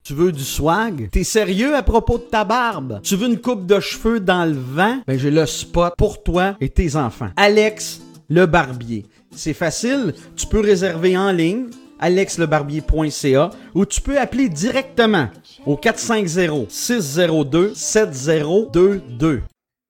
Tu veux du swag? T'es sérieux à propos de ta barbe? Tu veux une coupe de cheveux dans le vent? Ben j'ai le spot pour toi et tes enfants. Alex le Barbier. C'est facile, tu peux réserver en ligne, alexlebarbier.ca, ou tu peux appeler directement au 450-602-7022.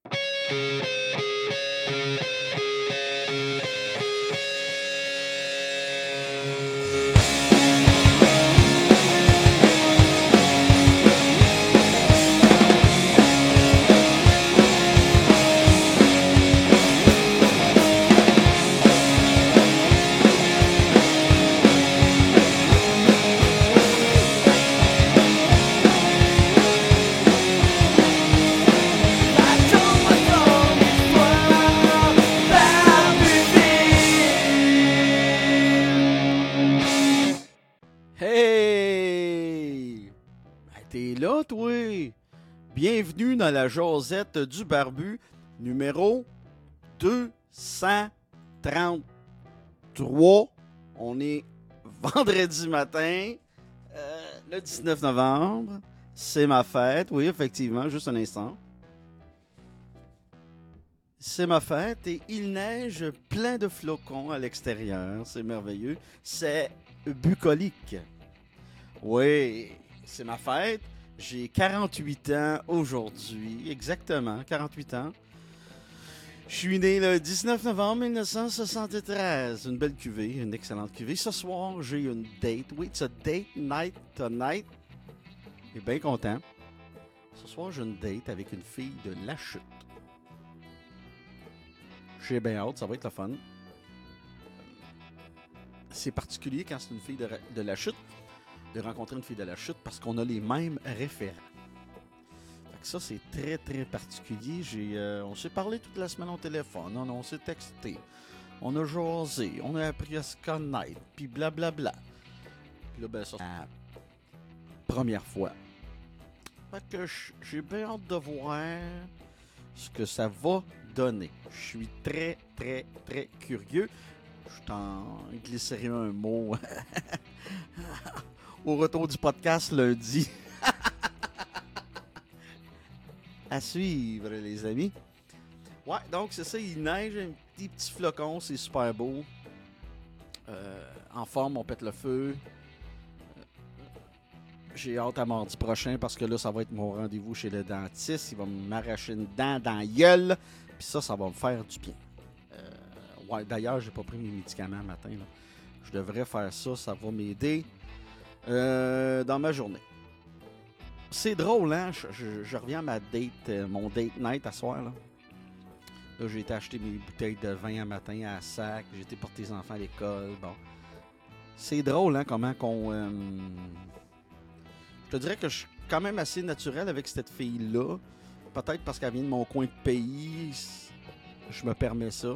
Hey! Ben, t'es là, toi! Bienvenue dans la Josette du Barbu, numéro 233. On est vendredi matin, le 19 novembre. C'est ma fête, oui, effectivement, juste un instant. C'est ma fête et il neige plein de flocons à l'extérieur. C'est merveilleux. C'est bucolique. Oui, c'est ma fête. J'ai 48 ans aujourd'hui. Exactement, 48 ans. Je suis né le 19 novembre 1973. Une belle cuvée, une excellente cuvée. Ce soir, j'ai une date. Oui, it's a date night tonight. Je suis bien content. Ce soir, j'ai une date avec une fille de La Chute. J'ai bien hâte, ça va être le fun. C'est particulier quand c'est une fille de La Chute, de rencontrer une fille de La Chute parce qu'on a les mêmes référents. Fait que ça, c'est très, très particulier. On s'est parlé toute la semaine au téléphone, on s'est texté, on a jasé, on a appris à se connaître, puis blablabla. Puis là, ben ça, c'est la première fois. Fait que j'ai bien hâte de voir ce que ça va donner. Je suis très, très, très curieux. Je t'en glisserai un mot au retour du podcast lundi. À suivre, les amis. Ouais, donc c'est ça, il neige, un petit flocon, c'est super beau. En forme, on pète le feu. J'ai hâte à mardi prochain parce que là, ça va être mon rendez-vous chez le dentiste. Il va m'arracher une dent dans la gueule. Puis ça va me faire du bien. Ouais, d'ailleurs, j'ai pas pris mes médicaments le matin. Là. Je devrais faire ça, ça va m'aider dans ma journée. C'est drôle, hein? Je reviens à ma date, mon date night à soir. Là, j'ai été acheter mes bouteilles de vin un matin à Sac. J'ai été porter les enfants à l'école. Bon. C'est drôle, hein? Comment qu'on... Je te dirais que je suis quand même assez naturel avec cette fille-là. Peut-être parce qu'elle vient de mon coin de pays. Je me permets ça.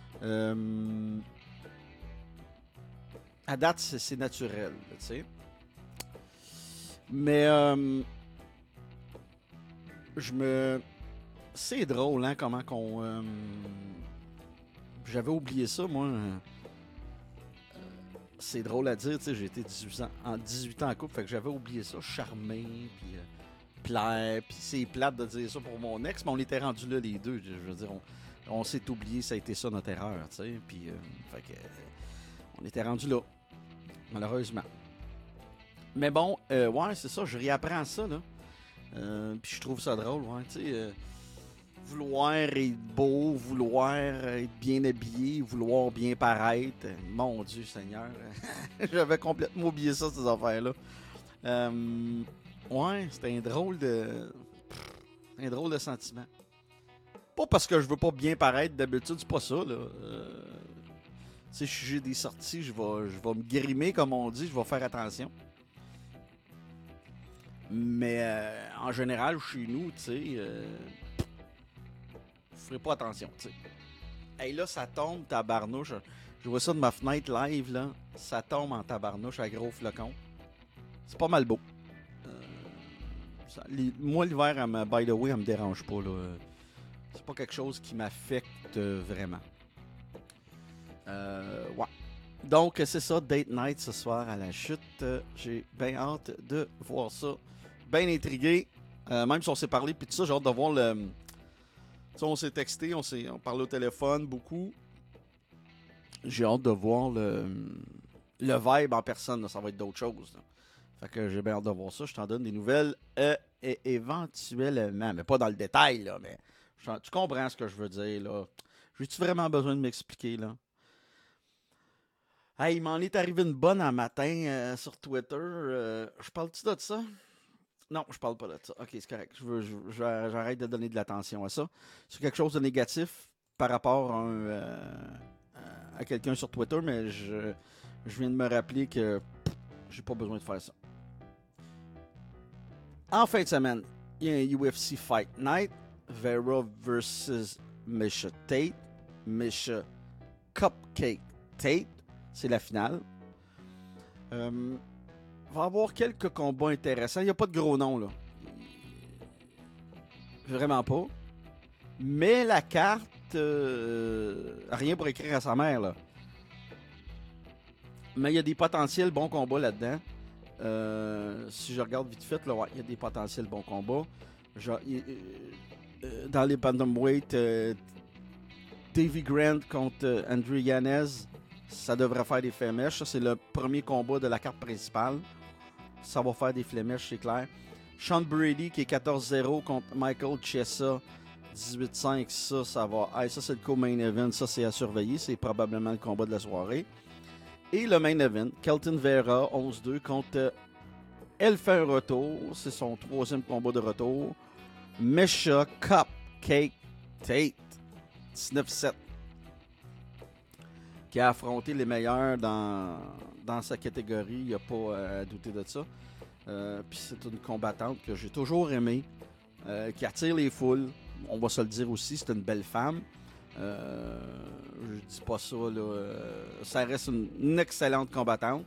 À date, c'est naturel, tu sais. Mais c'est drôle, hein, comment qu'on... J'avais oublié ça, moi. C'est drôle à dire, tu sais, j'ai été 18 ans en couple, fait que j'avais oublié ça, charmé, puis plaire, puis c'est plate de dire ça pour mon ex, mais on était rendus là les deux, je veux dire, on s'est oublié, ça a été ça notre erreur, tu sais, puis fait que on était rendus là, malheureusement. Mais bon, ouais, c'est ça, je réapprends ça, là, puis je trouve ça drôle, ouais, tu sais, vouloir être beau, vouloir être bien habillé, vouloir bien paraître. Mon Dieu Seigneur, j'avais complètement oublié ça, ces affaires-là. Ouais, c'était un drôle de sentiment. Pas parce que je veux pas bien paraître, d'habitude, c'est pas ça, là. Tu sais, si j'ai des sorties, je vais me grimer, comme on dit, je vais faire attention. Mais en général, chez nous, tu sais... je ferai pas attention, tu sais. Hey, là, ça tombe, tabarnouche. Je vois ça de ma fenêtre live, là. Ça tombe en tabarnouche à gros flocons. C'est pas mal beau. Moi, l'hiver, by the way, elle me dérange pas, là. C'est pas quelque chose qui m'affecte vraiment. Ouais. Donc, c'est ça, Date Night ce soir à la chute. J'ai bien hâte de voir ça. Bien intrigué. Même si on s'est parlé, puis tout ça, j'ai hâte de voir le. Tu sais, on s'est texté, on parlait au téléphone beaucoup. J'ai hâte de voir le vibe en personne. Là, ça va être d'autres choses. Là. Fait que j'ai bien hâte de voir ça. Je t'en donne des nouvelles éventuellement. Mais pas dans le détail, là. Mais tu comprends ce que je veux dire, là. J'ai-tu vraiment besoin de m'expliquer, là? Hey, il m'en est arrivé une bonne un matin sur Twitter. Je parle-tu de ça? Non, je parle pas de ça. Ok, c'est correct. J'arrête de donner de l'attention à ça. C'est quelque chose de négatif par rapport à quelqu'un sur Twitter, mais je viens de me rappeler que j'ai pas besoin de faire ça. En fin de semaine, il y a un UFC Fight Night. Vera versus Misha Tate. Misha Cupcake Tate. C'est la finale. Va y avoir quelques combats intéressants. Il n'y a pas de gros noms, là. Vraiment pas. Mais la carte, rien pour écrire à sa mère, là. Mais il y a des potentiels bons combats là-dedans. Si je regarde vite fait, là, ouais, il y a des potentiels bons combats. Dans les bantamweight, Davy Grant contre Andrew Yanez, ça devrait faire des flémèches. Ça, c'est le premier combat de la carte principale. Ça va faire des flémèches, c'est clair. Sean Brady qui est 14-0 contre Michael Chiesa 18-5. Ça va. Hey, ça, c'est le co-main event. Ça, c'est à surveiller. C'est probablement le combat de la soirée. Et le main event, Kelton Vera 11-2 contre Elle fait un retour. C'est son troisième combat de retour. Misha Cupcake Tate 19-7. Qui a affronté les meilleurs dans sa catégorie. Il n'y a pas à douter de ça. Puis c'est une combattante que j'ai toujours aimée, qui attire les foules. On va se le dire aussi, c'est une belle femme. Je dis pas ça, là. Ça reste une excellente combattante.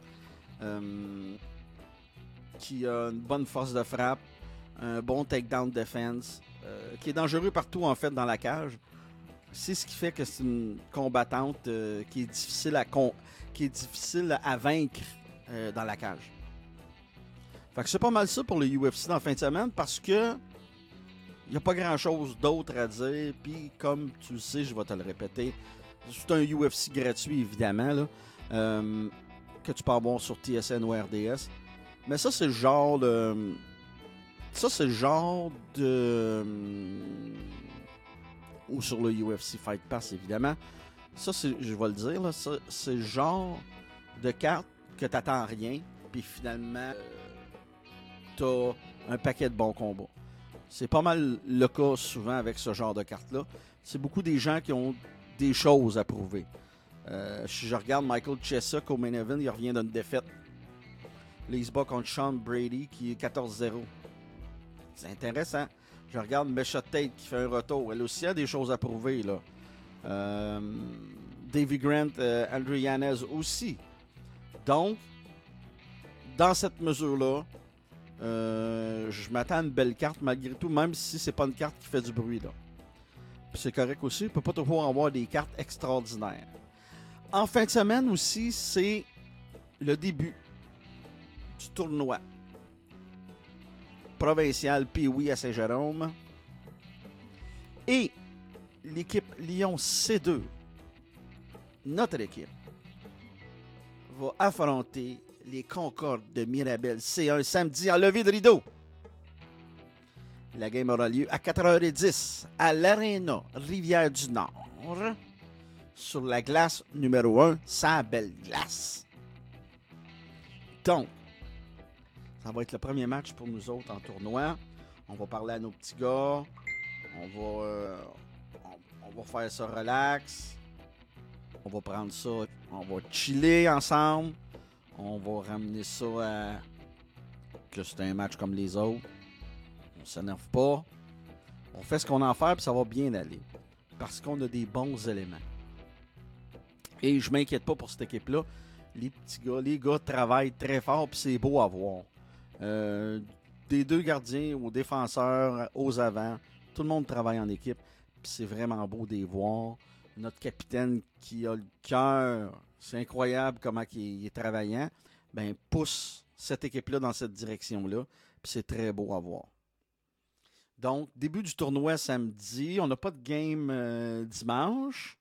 Qui a une bonne force de frappe, un bon takedown defense, qui est dangereux partout, en fait, dans la cage. C'est ce qui fait que c'est une combattante qui est difficile à vaincre dans la cage. Fait que c'est pas mal ça pour le UFC dans la fin de semaine parce que il n'y a pas grand chose d'autre à dire. Puis comme tu le sais, je vais te le répéter, c'est un UFC gratuit évidemment là, que tu peux avoir sur TSN ou RDS. Mais ça c'est le genre de... ou sur le UFC Fight Pass évidemment. Ça c'est, je vais le dire là, ça, c'est le genre de carte que t'attends rien. Puis finalement... t'as un paquet de bons combats. C'est pas mal le cas souvent avec ce genre de carte-là. C'est beaucoup des gens qui ont des choses à prouver. Si je regarde Michael Chiesa au main event, il revient d'une défaite. Là, il se bat contre Sean Brady qui est 14-0. C'est intéressant. Je regarde Misha Tate qui fait un retour. Elle aussi a des choses à prouver. Là. Davy Grant, Andrew Yanez aussi. Donc, dans cette mesure-là, je m'attends à une belle carte malgré tout, même si c'est pas une carte qui fait du bruit. Là. Puis c'est correct aussi, il peut pas toujours avoir des cartes extraordinaires. En fin de semaine aussi, c'est le début du tournoi provincial Pee-Wee à Saint-Jérôme. Et l'équipe Lyon C2, notre équipe, va affronter les Concordes de Mirabel C1 samedi en levée de rideau. La game aura lieu à 4h10 à l'Arena Rivière-du-Nord sur la glace numéro 1, sa belle glace. Donc, ça va être le premier match pour nous autres en tournoi. On va parler à nos petits gars. On va faire ça relax. On va prendre ça. On va chiller ensemble. On va ramener ça à que c'est un match comme les autres. On s'énerve pas. On fait ce qu'on a à faire puis ça va bien aller. Parce qu'on a des bons éléments. Et je m'inquiète pas pour cette équipe-là. Les gars travaillent très fort puis c'est beau à voir. Des deux gardiens aux défenseurs, aux avants, tout le monde travaille en équipe. Puis c'est vraiment beau de les voir. Notre capitaine qui a le cœur c'est incroyable comment il est travaillant, ben pousse cette équipe-là dans cette direction-là. Puis c'est très beau à voir. Donc, début du tournoi samedi. On n'a pas de game dimanche.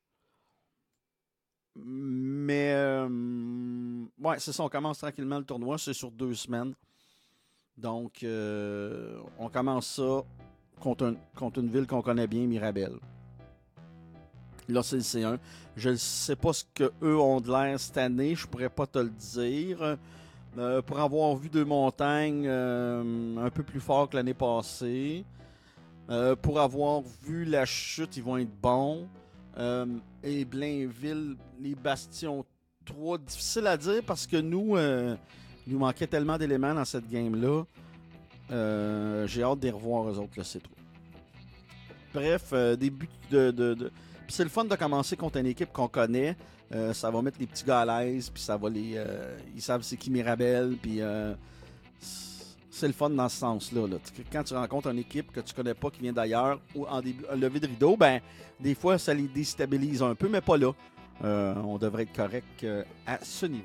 Mais, ouais, c'est ça. On commence tranquillement le tournoi. C'est sur 2 semaines. Donc, on commence ça contre une ville qu'on connaît bien, Mirabel. Là, c'est le C1. Je ne sais pas ce qu'eux ont de l'air cette année. Je pourrais pas te le dire. Pour avoir vu deux montagnes un peu plus fort que l'année passée. Pour avoir vu la chute, ils vont être bons. Et Blainville, les Bastions 3, difficile à dire parce que nous, il nous manquait tellement d'éléments dans cette game-là. J'ai hâte de les revoir eux autres, le C3. Bref, début de... Puis c'est le fun de commencer contre une équipe qu'on connaît. Ça va mettre les petits gars à l'aise, puis ça va les... ils savent c'est qui Mirabel, puis c'est le fun dans ce sens-là. Là. Quand tu rencontres une équipe que tu connais pas, qui vient d'ailleurs, ou en début, un lever de rideau, ben des fois, ça les déstabilise un peu, mais pas là. On devrait être correct à ce niveau.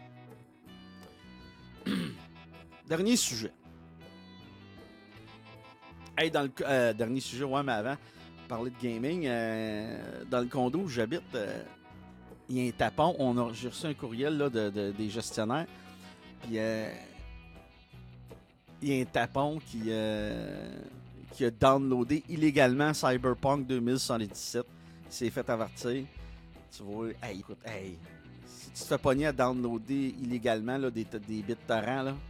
Dernier sujet. Hey, dans le dernier sujet, ouais, mais avant, parler de gaming, dans le condo où j'habite, il y a un tapon. J'ai reçu un courriel là, des gestionnaires. Puis il y a un tapon qui a downloadé illégalement Cyberpunk 2077. Il s'est fait avertir. Tu vois, hey, écoute, hey, si tu te fais pogner à downloader illégalement là, des bits torrents, là,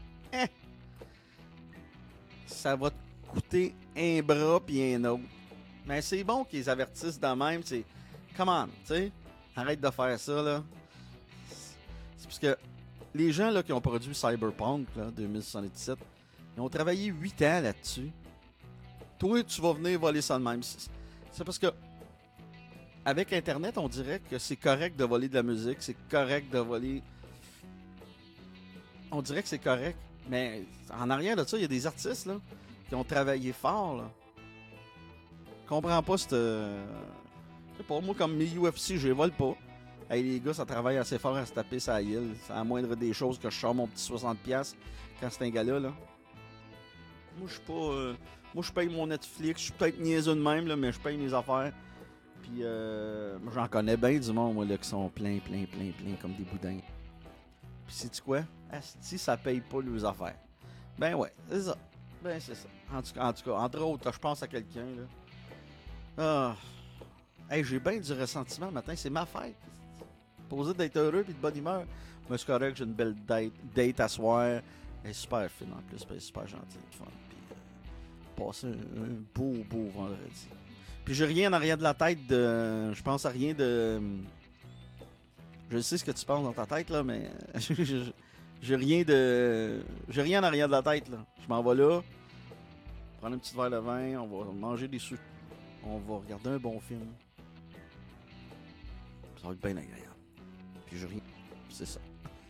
ça va te coûter un bras puis un autre. Mais c'est bon qu'ils avertissent de même. C'est, come on, tu sais, arrête de faire ça, là. C'est parce que les gens là, qui ont produit Cyberpunk là, 2077, ils ont travaillé 8 ans là-dessus. Toi, tu vas venir voler ça de même. C'est parce que avec Internet, on dirait que c'est correct de voler de la musique, c'est correct de voler... On dirait que c'est correct, mais en arrière de ça, il y a des artistes là, qui ont travaillé fort. Là. Je comprends pas cette... Je sais pas, moi comme mes UFC, je les vole pas. Hey les gars, ça travaille assez fort à se taper sa gueule. C'est à la moindre des choses que je sors mon petit 60$ quand c'est un gars-là. Là. Moi, je suis pas... moi, je paye mon Netflix. Je suis peut-être niaiseux de même, là, mais je paye mes affaires. Puis, j'en connais bien du monde, moi, là, qui sont plein, comme des boudins. Puis, sais-tu quoi? Asti, ça paye pas leurs affaires. Ben ouais, c'est ça. Ben, c'est ça. En tout cas, entre autres, je pense à quelqu'un, là. Ah. Hey, j'ai bien du ressentiment le matin. C'est ma fête. Posé d'être heureux et de bonne humeur. Moi, c'est correct, j'ai une belle date à soir. Elle est super fine en plus, elle est super gentille, fun. Puis, passer un beau vendredi. Puis j'ai rien en arrière de la tête de... Je pense à rien de... Je sais ce que tu penses dans ta tête, là, mais... j'ai rien de... J'ai rien en arrière de la tête, là. Je m'en vais là, prendre un petit verre de vin, on va manger des sous... On va regarder un bon film. Ça va être bien agréable. Puis j'ai rien... C'est ça.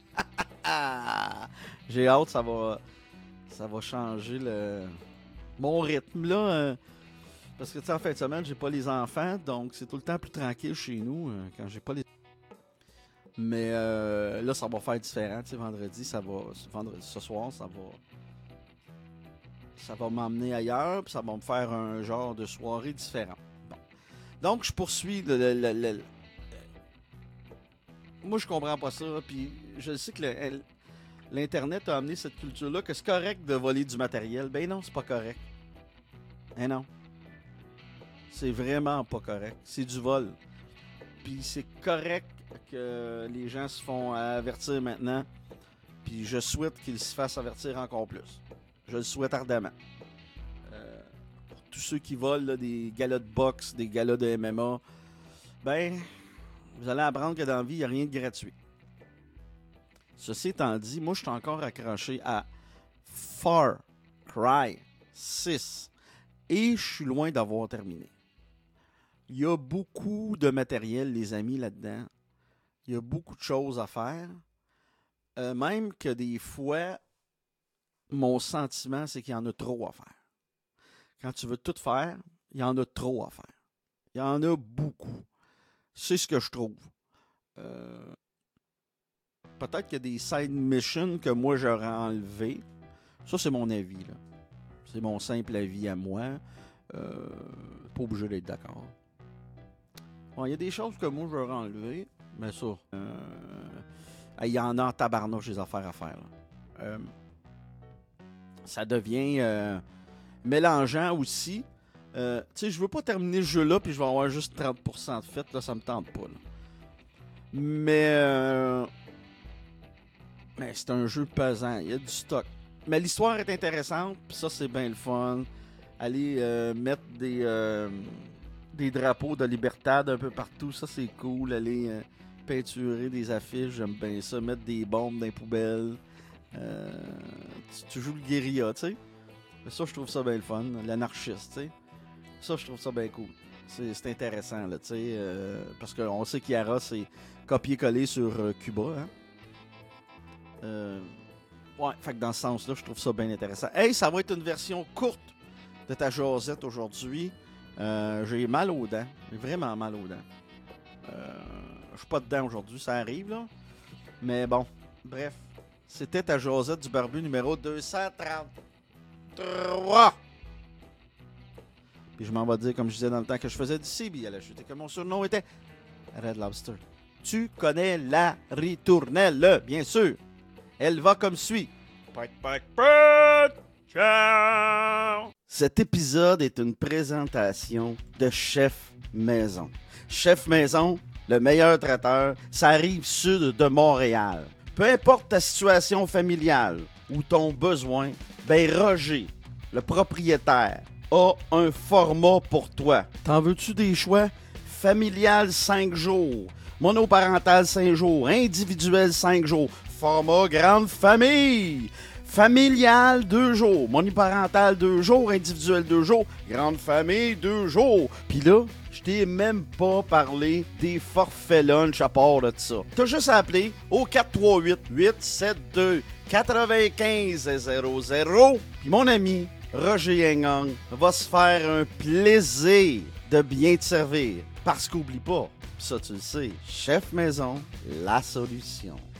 J'ai hâte, ça va changer mon rythme, là... Parce que, tu sais, en fin de semaine, j'ai pas les enfants, donc c'est tout le temps plus tranquille chez nous quand j'ai pas les... Mais là, ça va faire différent, tu sais, vendredi, ce soir, ça va m'emmener ailleurs, puis ça va me faire un genre de soirée différent. Bon. Donc, je poursuis moi, je comprends pas ça, puis je sais que l'Internet a amené cette culture-là, que c'est correct de voler du matériel. Ben non, c'est pas correct. Ben non. C'est vraiment pas correct. C'est du vol. Puis c'est correct que les gens se font avertir maintenant. Puis je souhaite qu'ils se fassent avertir encore plus. Je le souhaite ardemment. Pour tous ceux qui volent là, des galas de boxe, des galas de MMA, ben, vous allez apprendre que dans la vie, il n'y a rien de gratuit. Ceci étant dit, moi, je suis encore accroché à Far Cry 6. Et je suis loin d'avoir terminé. Il y a beaucoup de matériel, les amis, là-dedans. Il y a beaucoup de choses à faire. Même que des fois, mon sentiment, c'est qu'il y en a trop à faire. Quand tu veux tout faire, il y en a trop à faire. Il y en a beaucoup. C'est ce que je trouve. peut-être qu'il y a des side missions que moi j'aurais enlevé. Ça, c'est mon avis, là. C'est mon simple avis à moi. Pas obligé d'être d'accord. Bon, il y a des choses que moi j'aurais enlevées, mais ça, il y en a en tabarnouche des affaires à faire, là. Ça devient mélangeant aussi. Tu sais, je veux pas terminer ce jeu-là puis je vais avoir juste 30% de fait. Là, ça me tente pas. Là. Mais c'est un jeu pesant. Il y a du stock. Mais l'histoire est intéressante. Puis ça, c'est bien le fun. Aller mettre des drapeaux de Libertad un peu partout. Ça, c'est cool. Aller peinturer des affiches. J'aime bien ça. Mettre des bombes dans les poubelles. Tu joues le guérilla, tu sais. Ça, je trouve ça bien le fun. L'anarchiste, tu sais. Ça, je trouve ça bien cool. C'est intéressant, là, tu sais. Parce qu'on sait qu'Yara, c'est copier-coller sur Cuba, hein. Ouais, fait que dans ce sens-là, je trouve ça bien intéressant. Hey, ça va être une version courte de ta jasette aujourd'hui. J'ai mal aux dents. J'ai vraiment mal aux dents. Je suis pas dedans aujourd'hui, ça arrive, là. Mais bon, bref. C'était ta jasette du barbu numéro 233. Puis je m'en vais dire, comme je disais dans le temps que je faisais du CB à la chute, que mon surnom était Red Lobster. Tu connais la ritournelle, bien sûr. Elle va comme suit. Pac, pac, pac. Ciao! Cet épisode est une présentation de Chef Maison. Chef Maison, le meilleur traiteur, ça arrive sud de Montréal. Peu importe ta situation familiale ou ton besoin, ben Roger, le propriétaire, a un format pour toi. T'en veux-tu des choix? Familial 5 jours, monoparental 5 jours, individuel 5 jours, format grande famille. Familial 2 jours, monoparental 2 jours, individuel 2 jours, grande famille 2 jours. Puis là, je t'ai même pas parlé des forfaits lunch à part de ça. T'as juste à appeler au 438-872-9500. Puis mon ami Roger Yengang va se faire un plaisir de bien te servir. Parce qu'oublie pas, ça tu le sais, Chef Maison, la solution.